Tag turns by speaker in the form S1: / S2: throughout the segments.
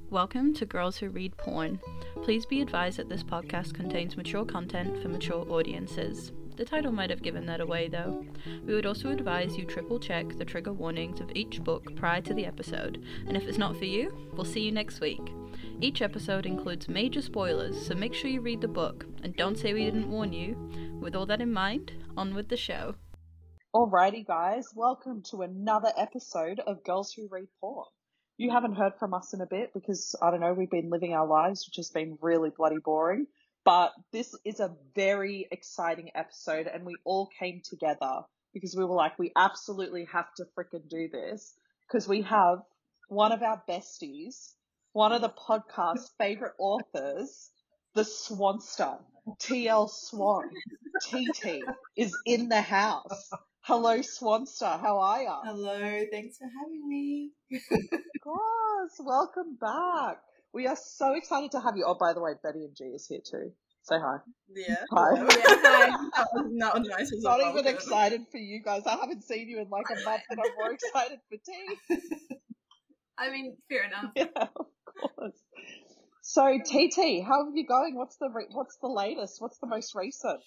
S1: Welcome to Girls Who Read Porn. Please be advised that this podcast contains mature content for mature audiences. The title might have given that away though. We would also advise you triple check the trigger warnings of each book prior to the episode, and if it's not for you, we'll see you next week. Each episode includes major spoilers, so make sure you read the book, and don't say we didn't warn you. With all that in mind, on with the show.
S2: Alrighty guys, welcome to another episode of Girls Who Read Porn. You haven't heard from us in a bit because, I don't know, we've been living our lives, which has been really bloody boring. But this is a very exciting episode and we all came together because we were like, we absolutely have to frickin' do this because we have one of our besties, one of the podcast's favorite authors, the Swanster, TL Swan, TT, is in the house. Hello, Swanster. How are ya?
S3: Hello. Thanks for having me.
S2: Of course. Welcome back. We are so excited to have you. Oh, by the way, Betty and G is here too. Say hi.
S3: Yeah.
S2: Hi.
S3: Oh, yeah. Hi. That was not nice. As
S2: Not even excited for you guys. I haven't seen you in like a month and I'm more excited for T.
S3: I mean, fair enough.
S2: Yeah, of course. So, TT, how are you going? What's the latest? What's the most recent?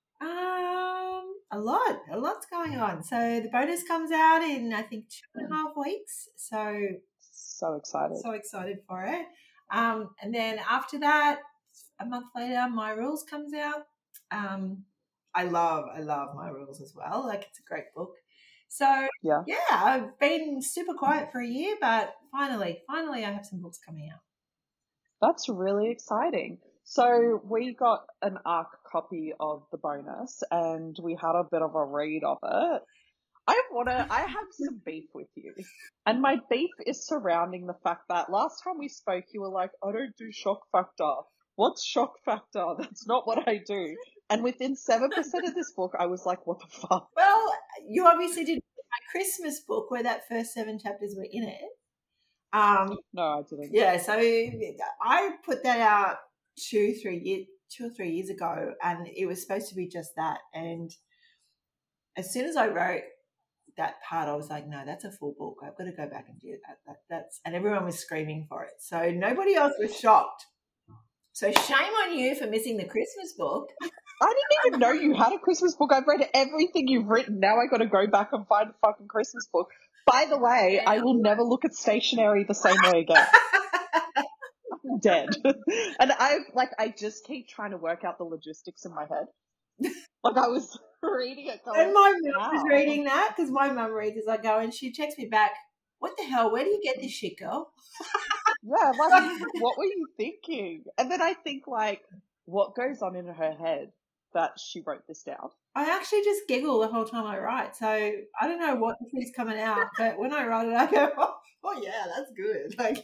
S3: A lot's going on. So the bonus comes out in, I think, 2.5 weeks.
S2: So
S3: excited for it. And then after that, a month later, My Rules comes out. I love My Rules as well. Like, it's a great book. So yeah, I've been super quiet for a year, but finally I have some books coming out.
S2: That's really exciting. So we got an ARC copy of the bonus and we had a bit of a read of it. I have some beef with you. And my beef is surrounding the fact that last time we spoke, you were like, I don't do shock factor. What's shock factor? That's not what I do. And within 7% of this book, I was like, what the fuck?
S3: Well, you obviously did my Christmas book where that first 7 chapters were in it.
S2: No, I didn't.
S3: Yeah, so I put that out 2 or 3 years ago, and it was supposed to be just that. And as soon as I wrote that part, I was like, no, that's a full book. I've got to go back and do that. That's and everyone was screaming for it. So nobody else was shocked. So shame on you for missing the Christmas book.
S2: I didn't even know you had a Christmas book. I've read everything you've written. Now I got to go back and find a fucking Christmas book. By the way, I will never look at stationery the same way again. I'm dead. And I just keep trying to work out the logistics in my head. Like I was reading it going,
S3: and my mum was reading that because my mum reads as I go and she texts me back, what the hell, where do you get this shit, girl?
S2: Yeah, like, what were you thinking? And then I think, like, what goes on in her head that she wrote this down?
S3: I actually just giggle the whole time I write. So I don't know what is coming out, but when I write it, I go, oh yeah, that's good. Like,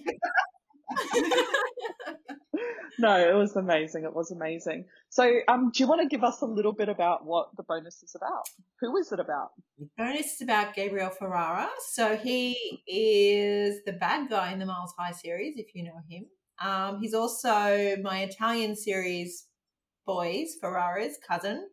S2: no, it was amazing. It was amazing. So, do you want to give us a little bit about what the bonus is about? Who is it about?
S3: The bonus is about Gabriel Ferrara. So he is the bad guy in the Miles High series, if you know him. He's also my Italian series boys, Ferrara's cousin.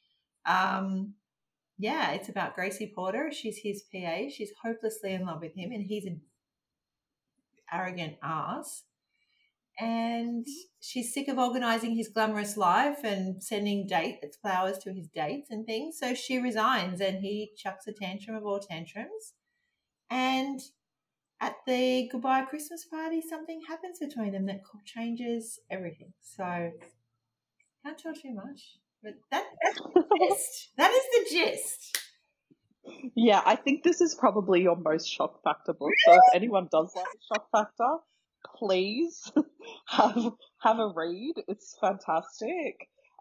S3: Yeah, it's about Gracie Porter. She's his PA. She's hopelessly in love with him, and he's an arrogant ass. And she's sick of organising his glamorous life and sending flowers to his dates and things. So she resigns and he chucks a tantrum of all tantrums. And at the goodbye Christmas party, something happens between them that changes everything. So can't tell too much. But that's the gist. That is the gist.
S2: Yeah, I think this is probably your most shock factor book. So if anyone does like shock factor, please have a read. It's fantastic.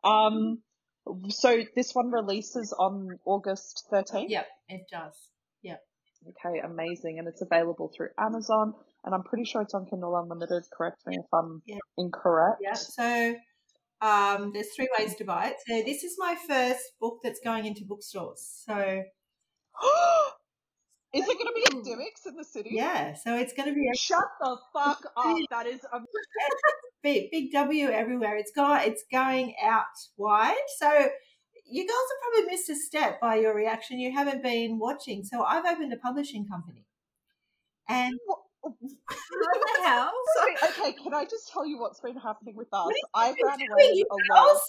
S2: So this one releases on August 13th?
S3: Yep, it does. Yep.
S2: Okay, amazing. And it's available through Amazon. And I'm pretty sure it's on Kindle Unlimited. Correct me if I'm incorrect.
S3: Yeah, so there's 3 ways to buy it. So this is my first book that's going into bookstores. So
S2: is it going to be at Dimmicks in the city?
S3: Yeah, so it's going to be
S2: shut the fuck up. That is
S3: big W everywhere. It's going out wide. So you girls have probably missed a step by your reaction. You haven't been watching. So I've opened a publishing company. And What the hell?
S2: Okay, can I just tell you what's been happening with us?
S3: What
S2: I ran
S3: doing,
S2: away
S3: you
S2: alone.
S3: girls?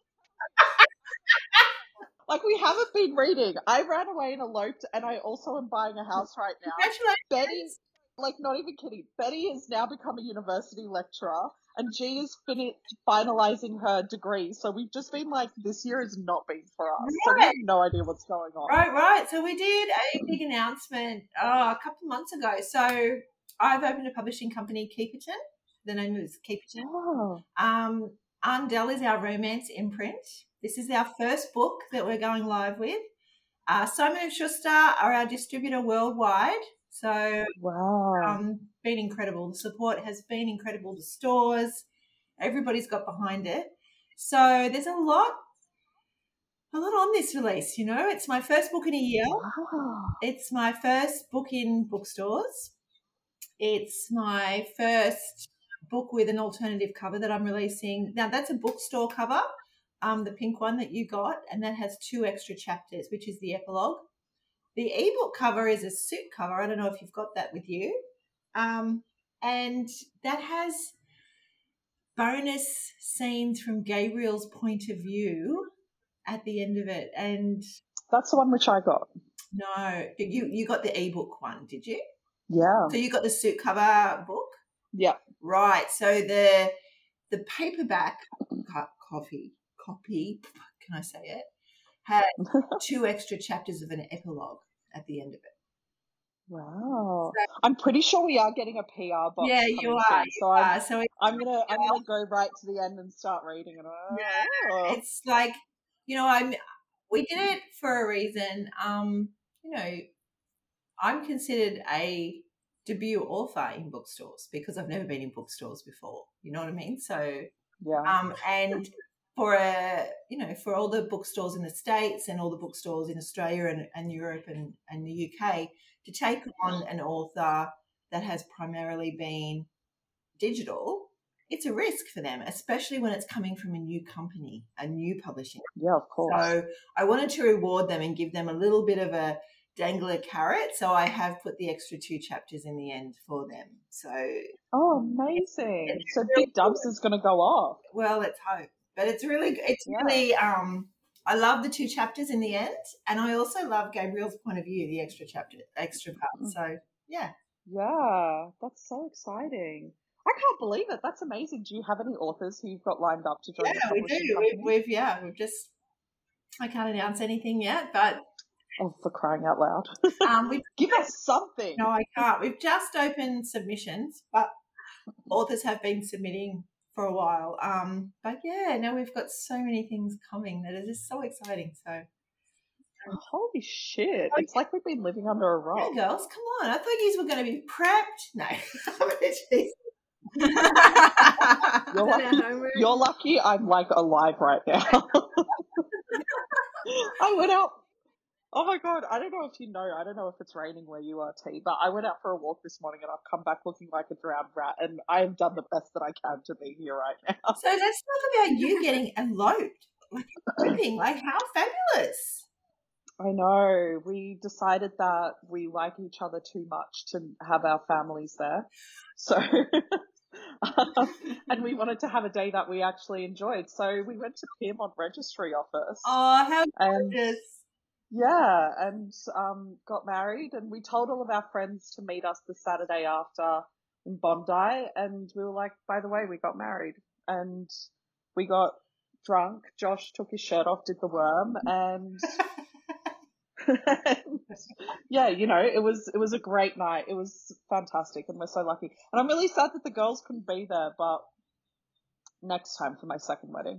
S2: Like, we haven't been reading. I ran away and eloped, and I also am buying a house right now.
S3: Congratulations.
S2: Betty, like, not even kidding, Betty has now become a university lecturer, and G is finalizing her degree. So we've just been like, this year has not been for us. So we have no idea what's going on.
S3: Right. So we did a big announcement a couple of months ago. So I've opened a publishing company, Keeperton. The name is Keeperton.
S2: Oh.
S3: Undell is our romance imprint. This is our first book that we're going live with. Simon & Schuster are our distributor worldwide. So
S2: wow.
S3: Been incredible. The support has been incredible. The stores, everybody's got behind it. So there's a lot on this release, you know. It's my first book in a year.
S2: Wow.
S3: It's my first book in bookstores. It's my first book with an alternative cover that I'm releasing. Now, that's a bookstore cover, the pink one that you got, and that has 2 extra chapters, which is the epilogue. The ebook cover is a suit cover. I don't know if you've got that with you. And that has bonus scenes from Gabriel's point of view at the end of it. And
S2: that's the one which I got.
S3: No, you got the ebook one, did you?
S2: Yeah.
S3: So you got the suit cover book?
S2: Yeah.
S3: Right. So the paperback copy, can I say it, had 2 extra chapters of an epilogue at the end of it.
S2: Wow. So, I'm pretty sure we are getting a PR box.
S3: Yeah, you are.
S2: Soon,
S3: so
S2: I'm gonna go right to the end and start reading it.
S3: Yeah, it's like, you know, we did it for a reason. You know, I'm considered a debut author in bookstores because I've never been in bookstores before. You know what I mean? So
S2: yeah.
S3: And for all the bookstores in the States and all the bookstores in Australia and Europe and the UK, to take on an author that has primarily been digital, it's a risk for them, especially when it's coming from a new company, a new publishing.
S2: Yeah, of course.
S3: So I wanted to reward them and give them a little bit of a dangler carrot. So I have put the extra 2 chapters in the end for them. So
S2: amazing. So Big Dubs is going to go off.
S3: Well, let's hope. But it's really I love the 2 chapters in the end, and I also love Gabriel's point of view, the extra part. So yeah,
S2: that's so exciting. I can't believe it. That's amazing. Do you have any authors who you've got lined up to join the publishing company?
S3: We've just, I can't announce anything yet, but
S2: for crying out loud, give us something.
S3: No, I can't. We've just opened submissions, but authors have been submitting for a while. But yeah, now we've got so many things coming that are just so exciting. So
S2: holy shit. It's like we've been living under a rock.
S3: Hey girls, come on. I thought you were going to be prepped. No.
S2: You're lucky I'm like alive right now. I went out. Oh my God, I don't know if you know, I don't know if it's raining where you are, T, but I went out for a walk this morning and I've come back looking like a drowned rat, and I have done the best that I can to be here right now.
S3: So let's talk about you getting eloped, like how fabulous.
S2: I know. We decided that we like each other too much to have our families there. So, and we wanted to have a day that we actually enjoyed. So we went to Piermont Registry Office.
S3: Oh, how gorgeous.
S2: Yeah, and got married, and we told all of our friends to meet us the Saturday after in Bondi, and we were like, by the way, we got married, and we got drunk. Josh took his shirt off, did the worm, and yeah, you know, it was a great night. It was fantastic, and we're so lucky. And I'm really sad that the girls couldn't be there, but next time for my second wedding.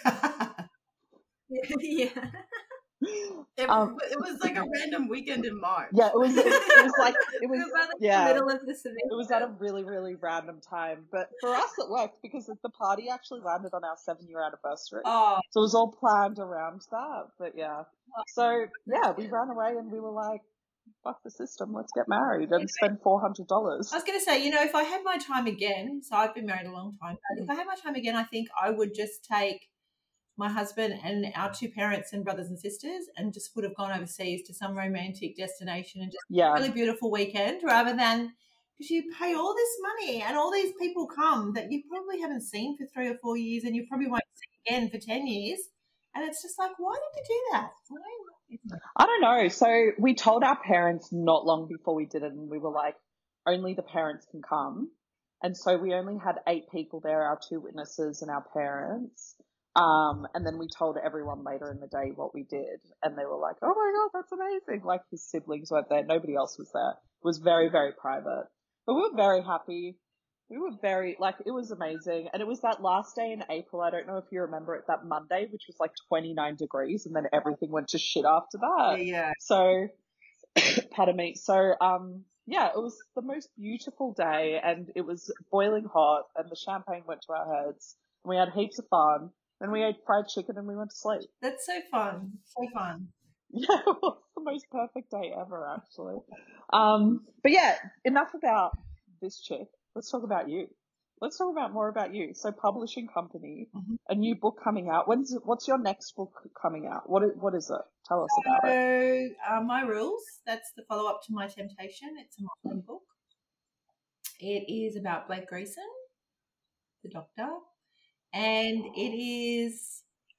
S3: Yeah. It was like a random weekend in March.
S2: Yeah, it was like the middle
S3: of the semester.
S2: It was at a really, really random time, but for us it worked because the party actually landed on our 7-year anniversary.
S3: Oh,
S2: so it was all planned around that. But yeah, so yeah, we ran away and we were like, "Fuck the system, let's get married and spend $400."
S3: I was going to say, you know, if I had my time again, so I've been married a long time, but if I had my time again, I think I would just take my husband and our 2 parents and brothers and sisters and just would have gone overseas to some romantic destination and just a really beautiful weekend rather than because you pay all this money and all these people come that you probably haven't seen for 3 or 4 years and you probably won't see again for 10 years. And it's just like, why did we do that?
S2: I don't know. So we told our parents not long before we did it, and we were like, only the parents can come. And so we only had 8 people there, our 2 witnesses and our parents. And then we told everyone later in the day what we did, and they were like, oh my God, that's amazing. Like, his siblings weren't there. Nobody else was there. It was very, very private. But we were very happy. We were very, like, it was amazing. And it was that last day in April. I don't know if you remember it, that Monday, which was like 29 degrees, and then everything went to shit after that.
S3: Yeah.
S2: So, pardon me. So, yeah, it was the most beautiful day, and it was boiling hot, and the champagne went to our heads, and we had heaps of fun. Then we ate fried chicken and we went to sleep.
S3: That's so fun. So fun.
S2: Yeah, it was the most perfect day ever, actually. But yeah, enough about this chick. Let's talk about you. Let's talk about more about you. So, publishing company, a new book coming out. What's your next book coming out? What is it? Tell us about it.
S3: So, My Rules, that's the follow-up to My Temptation. It's a modern book. It is about Blake Grayson, the doctor, and it's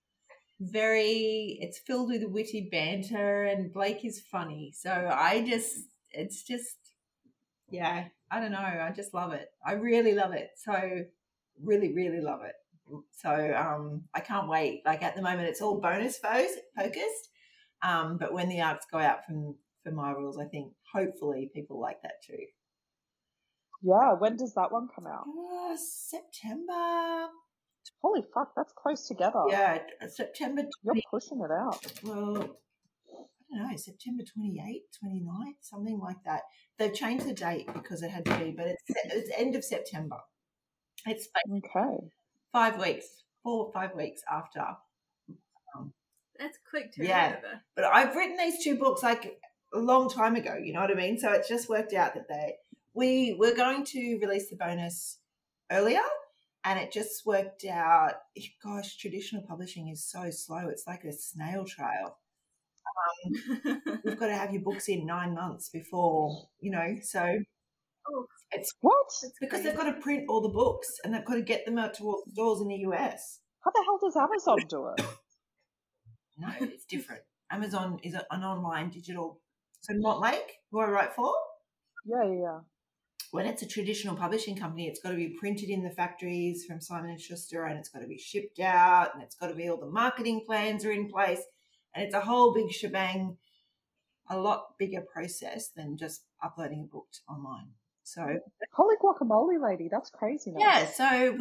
S3: filled with witty banter, and Blake is funny. So yeah, I don't know. I just love it. I really love it. So really, really love it. So I can't wait. Like, at the moment, it's all bonus focused. But when the arcs go out for My Rules, I think hopefully people like that too.
S2: Yeah, when does that one come out?
S3: September.
S2: Holy fuck, that's close together.
S3: Yeah, September 20.
S2: You're pushing it out.
S3: Well, I don't know, September 28th, 29th, something like that. They've changed the date because it had to be, but it's end of September. It's
S2: okay.
S3: 5 weeks, 4 or 5 weeks after.
S1: That's quick to
S3: remember. But I've written these 2 books like a long time ago, you know what I mean? So it's just worked out that we were going to release the bonus earlier, and it just worked out. Gosh, traditional publishing is so slow. It's like a snail trail. You've got to have your books in 9 months before, so it's because they've got to print all the books and they've got to get them out to all the stores in the US.
S2: How the hell does Amazon do it?
S3: No, it's different. Amazon is an online digital. So Montlake, who I write for?
S2: Yeah.
S3: When it's a traditional publishing company, it's got to be printed in the factories from Simon & Schuster, and it's got to be shipped out, and it's got to be all the marketing plans are in place, and it's a whole big shebang, a lot bigger process than just uploading a book online. So,
S2: holy guacamole, lady, that's crazy.
S3: Yeah, so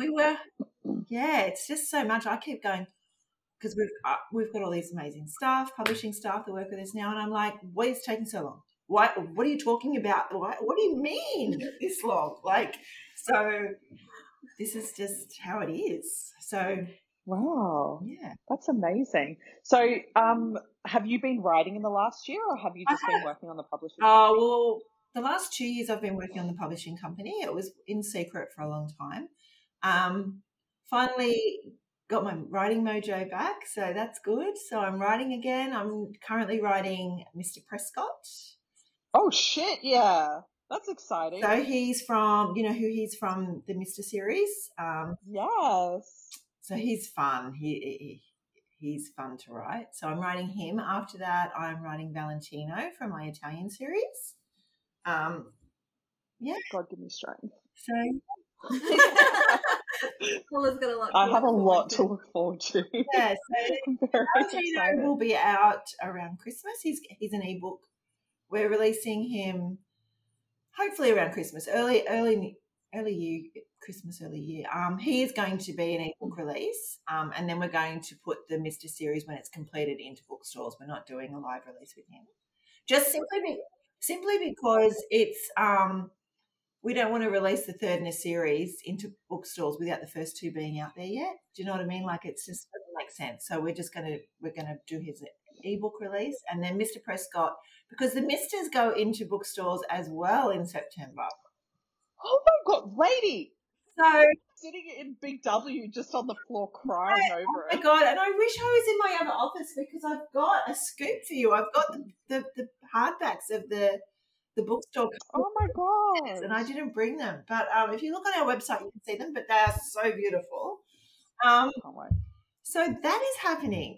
S3: it's just so much. I keep going because we've got all these amazing staff, publishing staff that work with us now, and I'm like, why is it taking so long? What are you talking about? What do you mean this long? So this is just how it is. So
S2: wow,
S3: yeah,
S2: that's amazing. So have you been writing in the last year, or have you just been working on the publishing company?
S3: Well, the last 2 years I've been working on the publishing company. It was in secret for a long time. Finally got my writing mojo back, so that's good. So I'm writing again. I'm currently writing Mr. Prescott.
S2: Oh shit, yeah. That's exciting.
S3: So he's from, who he's from, the Mr. series.
S2: Yes.
S3: So he's fun. He's fun to write. So I'm writing him. After that, I'm writing Valentino from my Italian series. Yeah.
S2: God give me strength.
S3: So
S2: I have a lot to look forward to.
S3: Yeah, so Valentino will be out around Christmas. He's an ebook. We're releasing him hopefully around Christmas, early year, Christmas, early year. He is going to be an ebook release, and then we're going to put the Mr. series when it's completed into bookstores. We're not doing a live release with him, just simply because it's we don't want to release the third in a series into bookstores without the first 2 being out there yet. Do you know what I mean? Like, it's just doesn't make sense. So we're gonna do his ebook release, and then Mr. Prescott, because the Misters go into bookstores as well in September.
S2: Oh my God, lady!
S3: So
S2: sitting in Big W just on the floor crying over it.
S3: Oh my God, and I wish I was in my other office because I've got a scoop for you. I've got the hardbacks of the the bookstore.
S2: Oh my god!
S3: And I didn't bring them. But if you look on our website, you can see them, but they are so beautiful.
S2: Can't wait.
S3: So that is happening.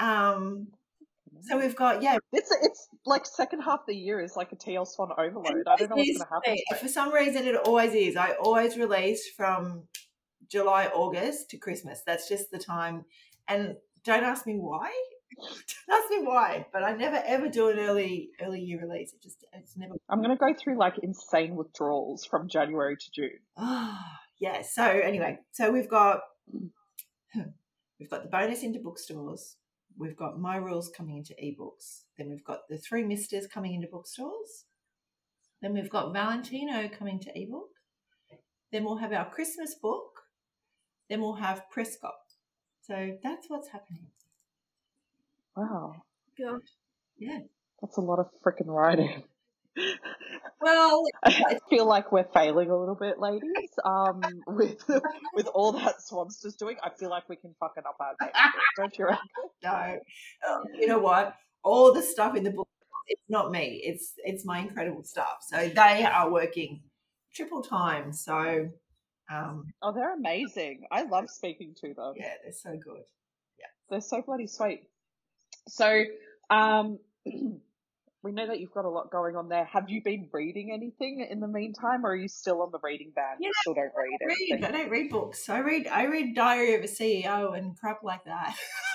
S3: So we've got,
S2: It's like second half of the year is like a TL Swan overload. I don't know what's going to happen.
S3: For some reason, it always is. I always release from July, August to Christmas. That's just the time. And don't ask me why. Don't ask me why. But I never ever do an early year release. It's never.
S2: I'm going to go through like insane withdrawals from January to June.
S3: Yeah. So anyway, so we've got the bonus into bookstores. We've got My Rules coming into ebooks. Then we've got the Three Misters coming into bookstores. Then we've got Valentino coming to ebook. Then we'll have our Christmas book. Then we'll have Prescott. So that's what's happening.
S2: Wow.
S3: God. Yeah.
S2: That's a lot of freaking writing.
S3: Well,
S2: I feel like we're failing a little bit, ladies. With all that Swanster's doing, I feel like we can fuck it up our day. Don't you reckon?
S3: No. You know what? All the stuff in the book, it's not me. It's my incredible staff. So they are working triple time. So
S2: they're amazing. I love speaking to them.
S3: Yeah, they're so good. Yeah.
S2: They're so bloody sweet. So we know that you've got a lot going on there. Have you been reading anything in the meantime, or are you still on the reading ban?
S3: Yeah,
S2: you still don't read anything?
S3: I don't read books. I read Diary of a CEO and crap like that.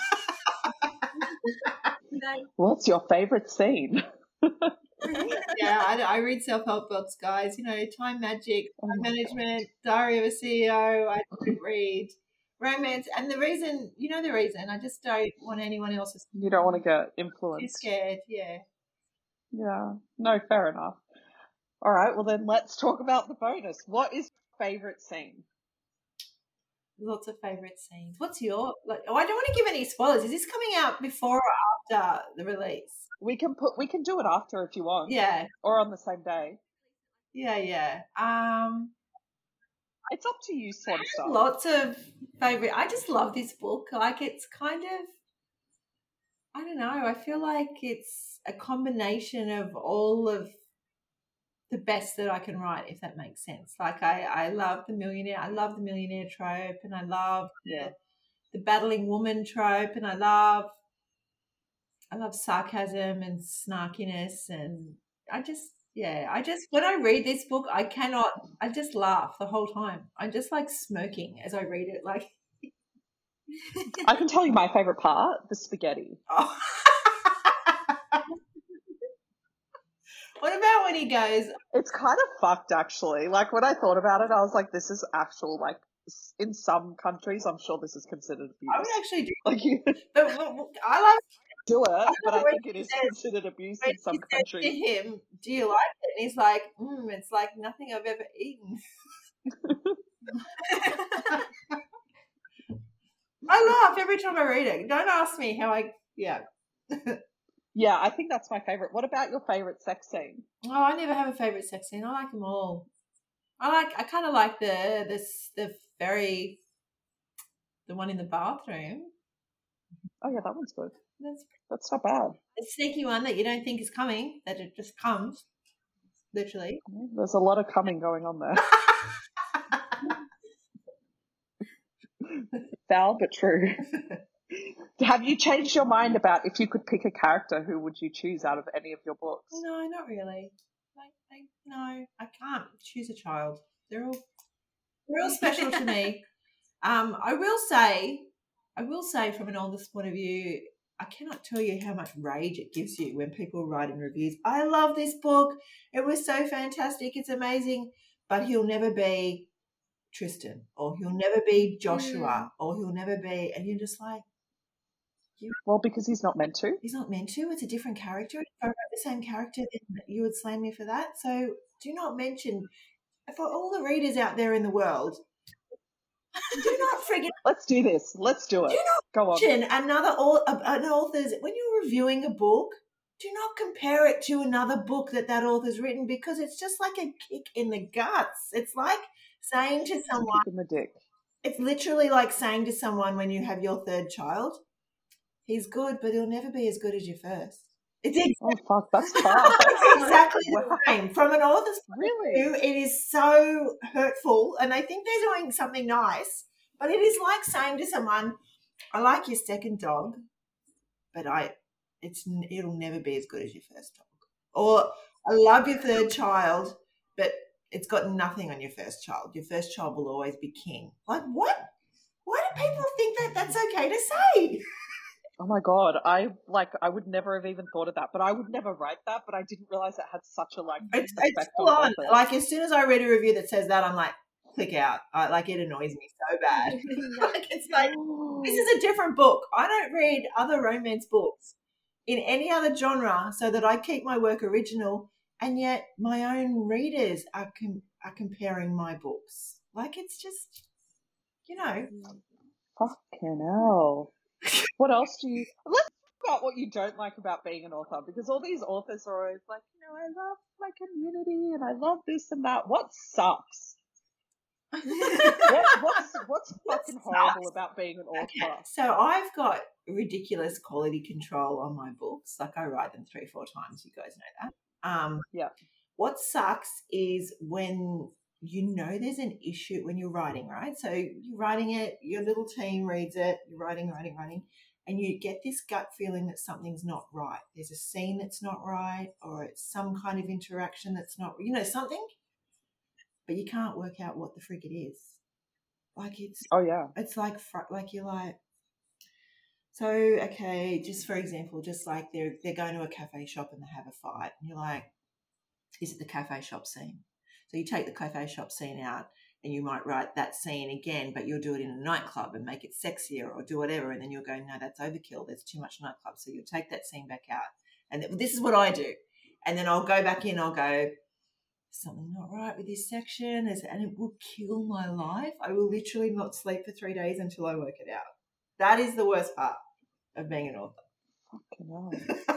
S2: What's your favourite scene?
S3: Yeah, I read self-help books, guys. You know, Time Magic, Time Management, Diary of a CEO. I don't read romance, and the reason, I just don't want anyone else's.
S2: You don't want to get influenced.
S3: Too scared, yeah.
S2: Yeah, no, fair enough. All right, well then let's talk about the bonus. What is your favourite scene?
S3: Lots of favourite scenes. What's your, I don't want to give any spoilers. Is this coming out before or after the release?
S2: We can do it after if you want.
S3: Yeah.
S2: Or on the same day.
S3: Yeah.
S2: It's up to you, Swanster.
S3: Lots of favourite. I just love this book. Like, it's kind of, I don't know, I feel like it's a combination of all of the best that I can write, if that makes sense. Like, I love the millionaire. I love the millionaire trope, and I love the battling woman trope, and I love sarcasm and snarkiness, and when I read this book, I just laugh the whole time. I'm just like smirking as I read it. Like,
S2: I can tell you my favourite part, the spaghetti.
S3: Oh. What about when he goes?
S2: It's kind of fucked, actually. Like, when I thought about it, I was like, this is actual, like, in some countries, I'm sure this is considered abuse.
S3: I would actually do
S2: like,
S3: but I love
S2: do it, but I think it is considered abuse in some countries.
S3: To him, do you like it? And he's like, it's like nothing I've ever eaten. I laugh every time I read it. Don't ask me how yeah,
S2: I think that's my favourite. What about your favourite sex scene?
S3: Oh, I never have a favourite sex scene. I like them all. I kind of like the one in the bathroom.
S2: Oh yeah, that one's good. That's not bad.
S3: A sneaky one that you don't think is coming, that it just comes, literally.
S2: There's a lot of coming going on there. Foul but true. Have you changed your mind about if you could pick a character, who would you choose out of any of your books?
S3: No, not really. No, I can't choose a child. They're all special to me. I will say from an oldest point of view, I cannot tell you how much rage it gives you when people write in reviews, I love this book. It was so fantastic. It's amazing. But he'll never be Tristan, or he'll never be Joshua, or he'll never be, and you're just like,
S2: well, because he's not meant to.
S3: He's not meant to. It's a different character. If I wrote the same character, then you would slam me for that. So do not mention, for all the readers out there in the world, do not forget.
S2: Let's do this. Let's do it.
S3: Do not
S2: Go on.
S3: mention an author's, when you're reviewing a book, do not compare it to another book that author's written, because it's just like a kick in the guts. It's like saying to someone,
S2: kick in the dick.
S3: It's literally like saying to someone when you have your third child, he's good, but he'll never be as good as your first. It's
S2: Oh fuck, that's far.
S3: exactly the
S2: Wow.
S3: same. From an author's point of
S2: Really?
S3: view, it is so hurtful, and they think they're doing something nice, but it is like saying to someone, "I like your second dog, but it'll never be as good as your first dog," or "I love your third child, but it's got nothing on your first child. Your first child will always be king." Like, what? Why do people think that that's okay to say?
S2: Oh my god, I would never have even thought of that, but I would never write that, but I didn't realize it had such a
S3: It's
S2: effect
S3: full
S2: on
S3: on.
S2: authors.
S3: Like, as soon as I read a review that says that, I'm like, click out. It annoys me so bad. Like, it's like, this is a different book. I don't read other romance books in any other genre so that I keep my work original, and yet my own readers are comparing my books. Like, it's just,
S2: Fucking hell. What else do you... Let's talk about what you don't like about being an author, because all these authors are always like, I love my community and I love this and that. What sucks? What's fucking horrible about being an author?
S3: Okay, so I've got ridiculous quality control on my books. Like, I write them 3-4 times. You guys know that.
S2: Yeah.
S3: What sucks is when there's an issue when you're writing, right? So you're writing it, your little team reads it, you're writing, and you get this gut feeling that something's not right. There's a scene that's not right, or it's some kind of interaction that's not, something, but you can't work out what the frig it is. Like, it's,
S2: oh yeah,
S3: it's like you're like, so, okay, just for example, just like they're going to a cafe shop and they have a fight, and you're like, is it the cafe shop scene? So you take the cafe shop scene out and you might write that scene again, but you'll do it in a nightclub and make it sexier or do whatever. And then you'll go, no, that's overkill. There's too much nightclub. So you'll take that scene back out. And this is what I do. And then I'll go back in, I'll go, something not right with this section. And it will kill my life. I will literally not sleep for 3 days until I work it out. That is the worst part of being an author.
S2: Fucking hell.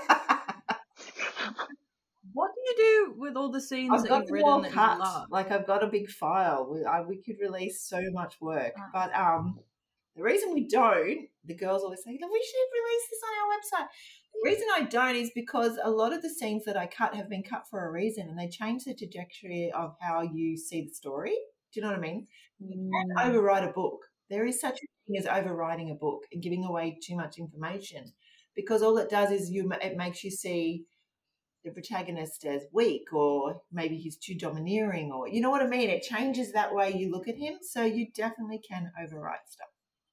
S1: What do you do with all the scenes that you've written that you love?
S3: Like, I've got a big file. We could release so much work, but the reason we don't, the girls always say, we should release this on our website. The reason I don't is because a lot of the scenes that I cut have been cut for a reason, and they change the trajectory of how you see the story. Do you know what I mean? You can't overwrite a book. There is such a thing as overwriting a book and giving away too much information, because all it does is it makes you see the protagonist as weak, or maybe he's too domineering, or you know what I mean? It changes that way you look at him, so you definitely can overwrite stuff.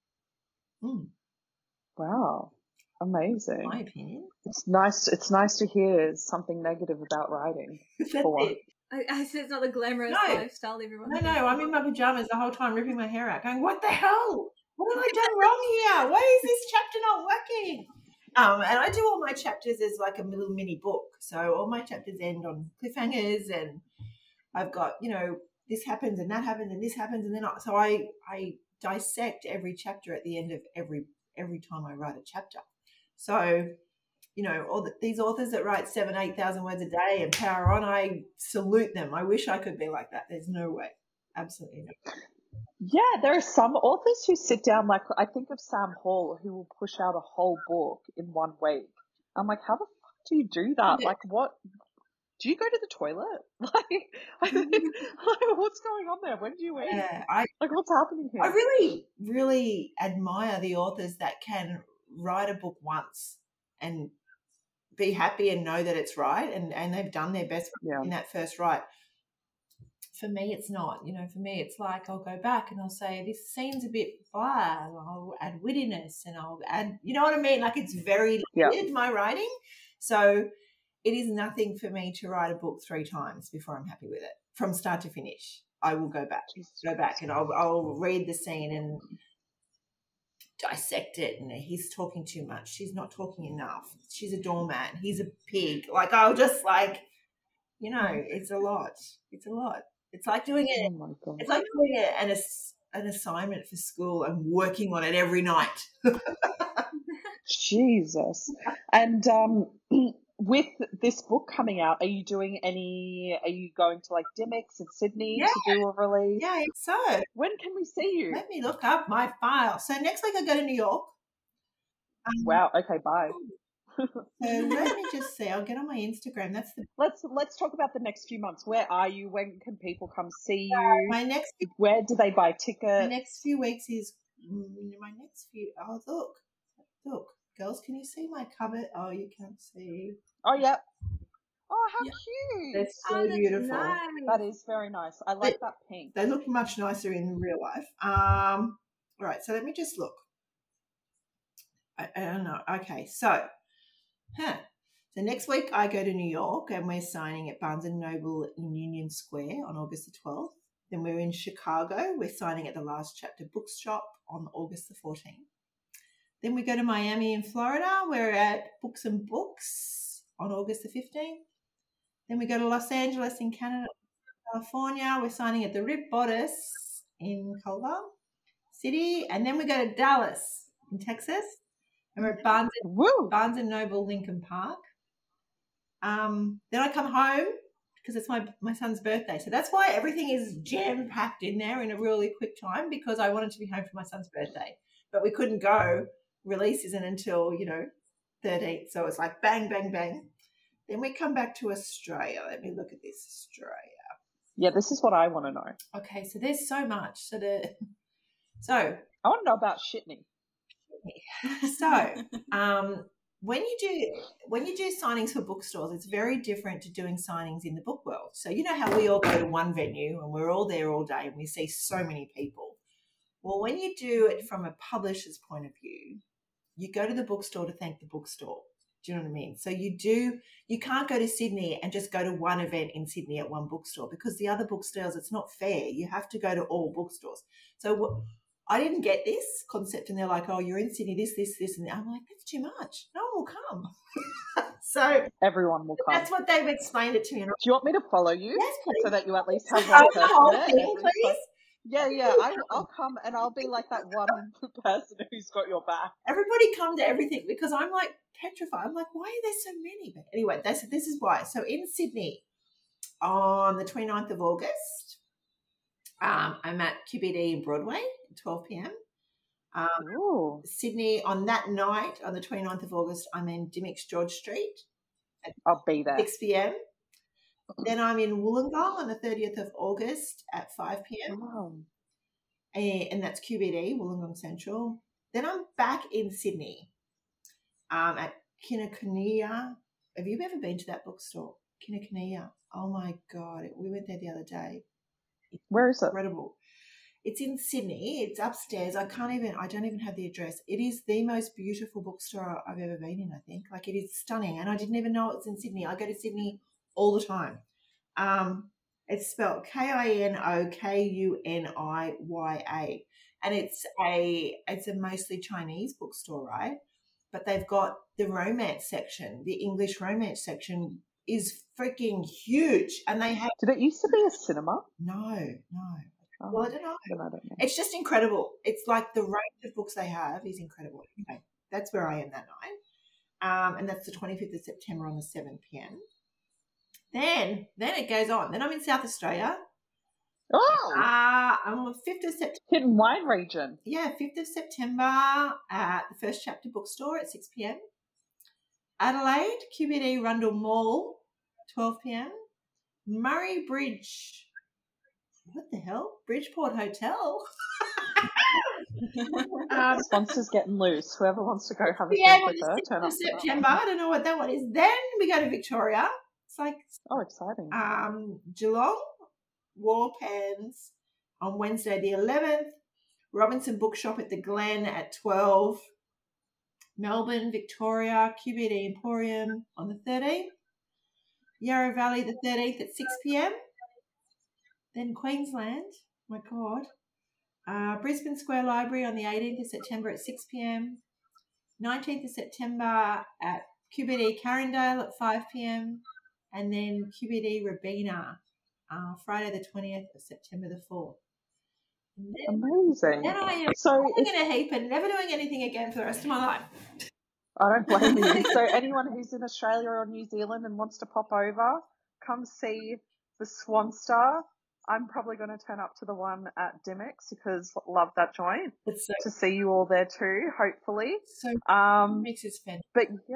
S2: Wow. Amazing.
S3: In my opinion.
S2: It's nice to hear something negative about writing.
S3: That's it.
S1: I said it's not the glamorous lifestyle everyone.
S3: No, I'm in my pajamas the whole time ripping my hair out, going, what the hell? What have I done wrong here? Why is this chapter not working? And I do all my chapters as like a little mini book. So all my chapters end on cliffhangers, and I've got, this happens and that happens and this happens, and then so I dissect every chapter at the end of every time I write a chapter. So, these authors that write 7,000-8,000 words a day and power on, I salute them. I wish I could be like that. There's no way. Absolutely no way.
S2: Yeah, there are some authors who sit down, like I think of Sam Hall, who will push out a whole book in 1 week. I'm like, how the fuck do you do that?
S3: Yeah.
S2: Like, what? Do you go to the toilet? Like, what's going on there? When do you eat?
S3: Yeah,
S2: what's happening here?
S3: I really, really admire the authors that can write a book once and be happy and know that it's right, and they've done their best in that first write. For me, it's not. For me, it's like I'll go back and I'll say, this scene's a bit blah, and I'll add wittiness, and I'll add, you know what I mean? Like, it's very limited, my writing. So it is nothing for me to write a book 3 times before I'm happy with it. From start to finish, I will go back and I'll read the scene and dissect it, and he's talking too much. She's not talking enough. She's a doormat. He's a pig. Like, I'll just it's a lot. It's a lot. It's like doing it.
S2: Oh my God.
S3: It's like doing an assignment for school and working on it every night.
S2: Jesus. And with this book coming out, are you going to like Dimmicks in Sydney to do a release?
S3: Yeah, so.
S2: When can we see you?
S3: Let me look up my file. So next week I go to New York.
S2: Wow, okay, bye.
S3: So let me just see. I'll get on my Instagram. That's the
S2: Let's talk about the next few months. Where are you? When can people come see you?
S3: my next
S2: Where do they buy
S3: the
S2: tickets?
S3: next few weeks is my next few. Oh, look, girls, can you see my cupboard? Oh, you can't see.
S2: Oh, yeah. Oh, how
S3: Yeah.
S2: cute!
S3: They're so
S1: Oh, that's
S3: beautiful.
S1: nice.
S2: That is very nice. I like that pink.
S3: They look much nicer in real life. Right, so let me just look. I don't know. Okay, so next week I go to New York and we're signing at Barnes & Noble in Union Square on August the 12th. Then we're in Chicago. We're signing at the Last Chapter Bookshop on August the 14th. Then we go to Miami in Florida. We're at Books and Books on August the 15th. Then we go to Los Angeles in Canada, California. We're signing at the Rib Bodice in Culver City. And then we go to Dallas in Texas. And we're at Barnes & Noble Lincoln Park. Then I come home because it's my son's birthday. So that's why everything is jam-packed in there in a really quick time, because I wanted to be home for my son's birthday. But we couldn't go. Release isn't until, 13th. So it's like bang, bang, bang. Then we come back to Australia. Let me look at this, Australia.
S2: Yeah, this is what I want to know.
S3: Okay, so there's so much. So
S2: I want to know about Shitney.
S3: So when you do signings for bookstores, it's very different to doing signings in the book world. So you know how we all go to one venue and we're all there all day and we see so many people. Well, when you do it from a publisher's point of view, you go to the bookstore to thank the bookstore. Do you know what I mean? So you can't go to Sydney and just go to one event in Sydney at one bookstore, because the other bookstores, it's not fair. You have to go to all bookstores. So I didn't get this concept, and they're like, oh, you're in Sydney, this, and I'm like, that's too much. No one will come. So
S2: everyone will come.
S3: That's what they've explained it to me.
S2: Do you want me to follow you?
S3: Yes, please.
S2: So that you at least have one person
S3: the whole
S2: there.
S3: thing, please.
S2: Yeah. I'll come and I'll be like that one person who's got your back.
S3: Everybody come to everything, because I'm like petrified. I'm like, why are there so many? But anyway, this is why. So in Sydney on the 29th of August, I'm at QBD in Broadway at 12 p.m. Sydney on that night, on the 29th of August, I'm in Dymocks George Street.
S2: I'll be there.
S3: 6 p.m. Then I'm in Wollongong on the 30th of August at 5 p.m.
S2: Wow.
S3: And that's QBD, Wollongong Central. Then I'm back in Sydney at Kinokuniya. Have you ever been to that bookstore? Kinokuniya. Oh, my God. We went there the other day.
S2: Where is it?
S3: Incredible. It's in Sydney. It's upstairs. I don't even have the address. It is the most beautiful bookstore I've ever been in, I think. Like, it is stunning. And I didn't even know it was in Sydney. I go to Sydney all the time. It's spelled Kinokuniya. And it's a mostly Chinese bookstore, right? But they've got the romance section. The English romance section is freaking huge. And they have...
S2: Did it used to be a cinema?
S3: No.
S2: Oh,
S3: well, I don't know.
S2: I don't know.
S3: It's just incredible. It's like the range of books they have is incredible. Okay, that's where I am that night. And that's the 25th of September on the 7 p.m. Then it goes on. Then I'm in South Australia.
S2: Oh!
S3: I'm on the 5th of September.
S2: Hidden Wine Region.
S3: Yeah, 5th of September at the First Chapter Bookstore at 6 p.m. Adelaide, QBD Rundle Mall, 12 p.m. Murray Bridge. What the hell? Bridgeport Hotel.
S2: Sponsors getting loose. Whoever wants to go have a drink with her, turn up.
S3: September. I don't know what that one is. Then we go to Victoria. It's like
S2: exciting.
S3: Geelong, War Pens on Wednesday the 11th. Robinson Bookshop at the Glen at 12. Melbourne, Victoria, QBD Emporium on the 13th. Yarra Valley the 13th at 6 p.m. Then Queensland, my God. Brisbane Square Library on the 18th of September at 6 p.m. 19th of September at QBD Carindale at 5 p.m. And then QBD Robina, Friday the 20th of September the 4th.
S2: Amazing.
S3: Then I am in a heap and never doing anything again for the rest of my life.
S2: I don't blame you. So anyone who's in Australia or New Zealand and wants to pop over, come see the Swan Star. I'm probably going to turn up to the one at Dymocks because love that joint. To see you all there too, hopefully.
S3: So Dymocks is fantastic.
S2: But yeah,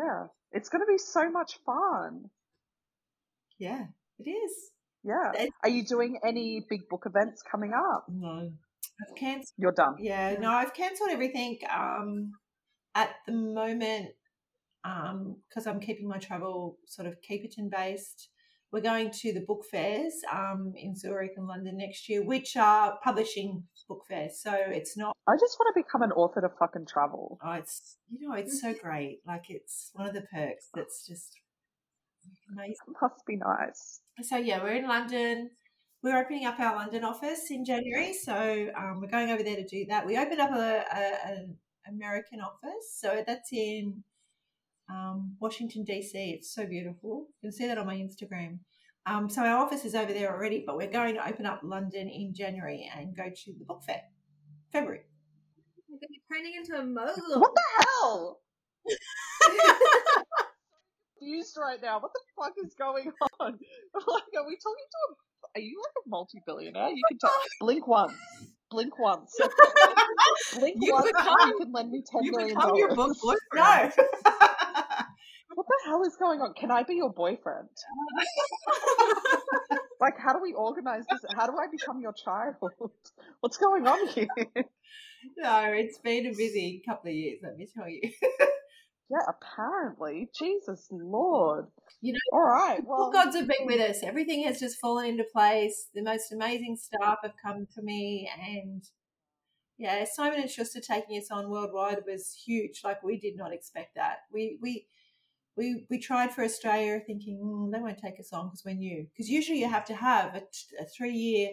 S2: It's going to be so much fun.
S3: Yeah, it is.
S2: Yeah. Are you doing any big book events coming up?
S3: No. I've cancelled.
S2: You're done.
S3: Yeah, no, I've cancelled everything at the moment because I'm keeping my travel sort of Keeperton based. We're going to the book fairs in Zurich and London next year, which are publishing book fairs. So it's not.
S2: I just want to become an author to fucking travel.
S3: Oh, it's so great. Like, it's one of the perks that's just amazing.
S2: It must be nice.
S3: So yeah, we're in London. We're opening up our London office in January, so we're going over there to do that. We opened up an American office, so that's in Washington DC. It's so beautiful. You can see that on my Instagram. So our office is over there already, but we're going to open up London in January and go to the book fair, February.
S4: You're going to be turning into a mogul.
S2: What the hell? Confused right now. What the fuck is going on? Like, are we talking to are you like a multi-billionaire? You can blink once. Blink once. Blink once and you can lend me $10 million.
S3: Become your book boyfriend. No.
S2: What the hell is going on? Can I be your boyfriend? Like, how do we organize this? How do I become your child? What's going on here?
S3: No, it's been a busy couple of years, let me tell you.
S2: Yeah, apparently. Jesus Lord.
S3: You know,
S2: all right. Well,
S3: gods have been with us. Everything has just fallen into place. The most amazing staff have come to me, and yeah, Simon and Schuster taking us on worldwide was huge. Like, we did not expect that. We tried for Australia, thinking they won't take us on because we're new. Because usually you have to have a 3-year,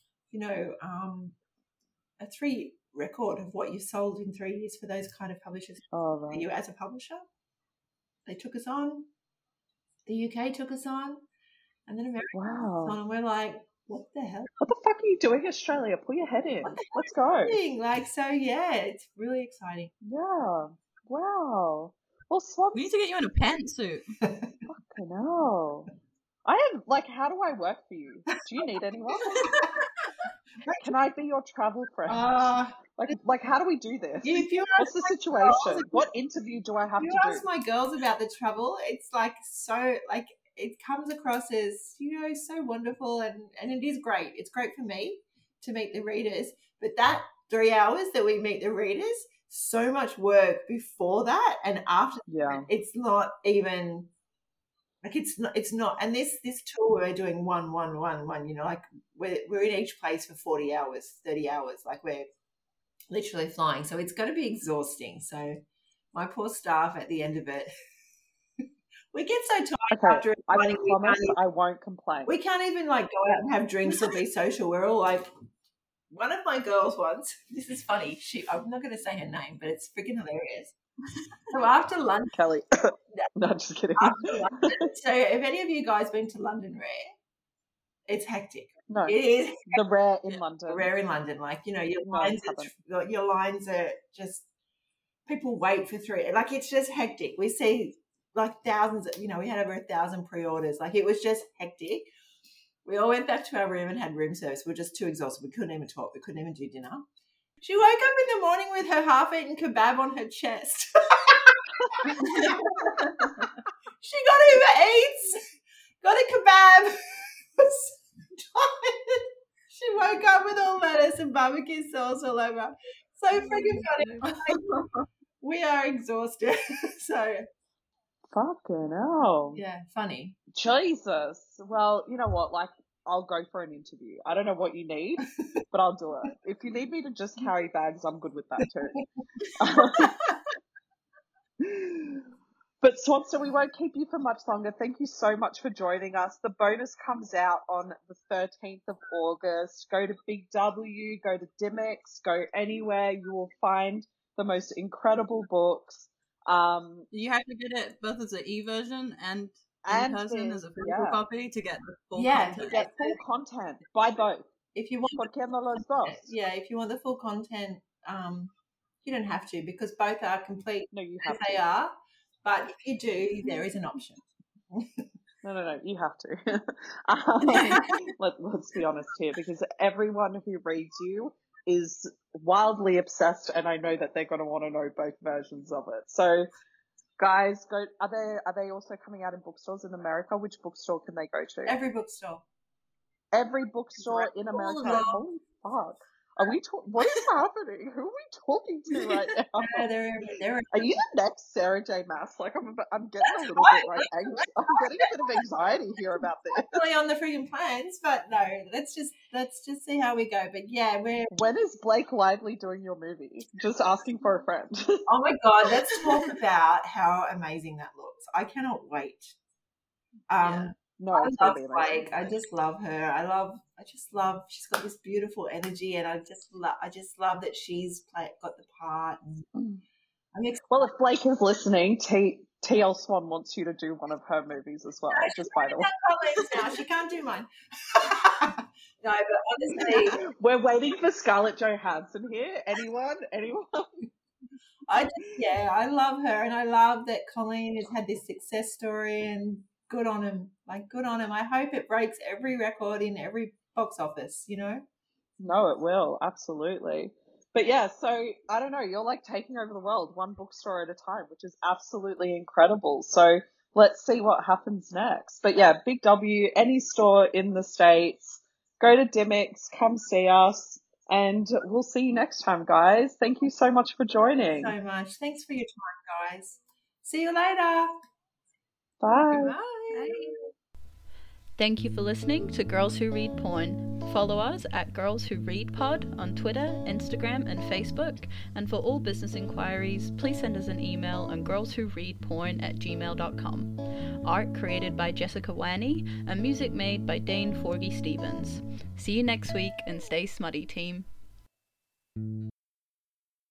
S3: a 3 record of what you sold in 3 years for those kind of publishers.
S2: Oh, right.
S3: You as a publisher, they took us on. The UK took us on, and then America took us on, and we're like, what the hell?
S2: What the fuck are you doing, Australia? Pull your head in. Let's go.
S3: Like, so yeah, it's really exciting.
S2: Yeah. Wow. Well, Swans,
S1: we need to get you in a pantsuit.
S2: Fucking hell. How do I work for you? Do you need anyone? Can I be your travel friend? Like, how do we do this? What's the situation? What interview do I have to do?
S3: If you ask my girls about the travel, it's like so, like, it comes across as, so wonderful, and it is great. It's great for me to meet the readers, but that 3 hours that we meet the readers, so much work before that and after that, it's not even, like, it's not, and this tour we're doing one, like we're in each place for 40 hours, 30 hours, like we're literally flying. So it's going to be exhausting. So my poor staff at the end of it, we get so tired after
S2: I promise I won't complain.
S3: We can't even like go out and have drinks or be social. We're all like, one of my girls once, this is funny, I'm not going to say her name, but it's freaking hilarious. So after London,
S2: Kelly. No, just kidding.
S3: So if any of you guys been to London Rare, it's hectic.
S2: No,
S3: it is
S2: the Rare in London.
S3: The Rare in London, like, your lines are just, people wait for 3. Like, it's just hectic. We see like thousands. We had over 1,000 pre-orders. Like, it was just hectic. We all went back to our room and had room service. We were just too exhausted. We couldn't even talk. We couldn't even do dinner. She woke up in the morning with her half-eaten kebab on her chest. She got Uber Eats, got a kebab. She woke up with all lettuce and barbecue sauce all over. So freaking funny. We are exhausted. So
S2: fucking hell.
S3: Yeah, funny.
S2: Jesus. Well, you know what? Like, I'll go for an interview. I don't know what you need, but I'll do it. If you need me to just carry bags, I'm good with that too. But Swanson, we won't keep you for much longer. Thank you so much for joining us. The bonus comes out on the 13th of August. Go to Big W, go to Dimmix, go anywhere. You will find the most incredible books.
S1: You have to get it both as an e-version and in person as a physical copy to get the full content.
S2: To get full content. Buy both.
S3: If you want,
S2: if
S3: you want the full content, you don't have to, because both are complete.
S2: No, you have
S3: as they are. But if you do, there is an option.
S2: No, you have to. Let's be honest here, because everyone who reads you is wildly obsessed, and I know that they're going to want to know both versions of it. So Guys, go. Are they also coming out in bookstores in America? Which bookstore can they go to?
S3: Every bookstore.
S2: Every bookstore in
S4: All
S2: America.
S4: of them.
S2: Holy fuck! Are we? What is happening? Who are we talking to right now?
S3: Yeah, they're
S2: Are you the next Sarah J. Maas? Like, I'm getting a little bit like anxious. I'm getting a bit of anxiety here about this.
S3: really on the friggin' plans, but no, let's just see how we go. But yeah,
S2: When is Blake Lively doing your movie? Just asking for a friend.
S3: oh my god, let's talk about how amazing that looks. I cannot wait.
S2: No,
S3: I
S2: it's
S3: love
S2: gonna be amazing.
S3: Blake. I just love her. I just love. She's got this beautiful energy, and I just love that she's got the part. And I'm excited.
S2: Well, if Blake is listening, TL Swan wants you to do one of her movies as well. Just by the way,
S3: Comments now. She can't do mine. No, but honestly,
S2: we're waiting for Scarlett Johansson here. Anyone?
S3: I love her, and I love that Colleen has had this success story, and good on him. Like, good on him. I hope it breaks every record in every box office, you know?
S2: No, it will. Absolutely. But yeah, so I don't know. You're like taking over the world one bookstore at a time, which is absolutely incredible. So let's see what happens next. But yeah, Big W, any store in the States, go to Dimmicks, come see us, and we'll see you next time, guys. Thank you so much for joining.
S3: So much. Thanks for your time, guys. See you later.
S2: Bye.
S3: Bye.
S1: Thank you for listening to Girls Who Read Porn. Follow us at Girls Who Read Pod on Twitter, Instagram, and Facebook. And for all business inquiries, please send us an email on girlswhoreadporn@gmail.com. Art created by Jessica Wanney, and music made by Dane Forgy Stevens. See you next week, and stay smutty, team.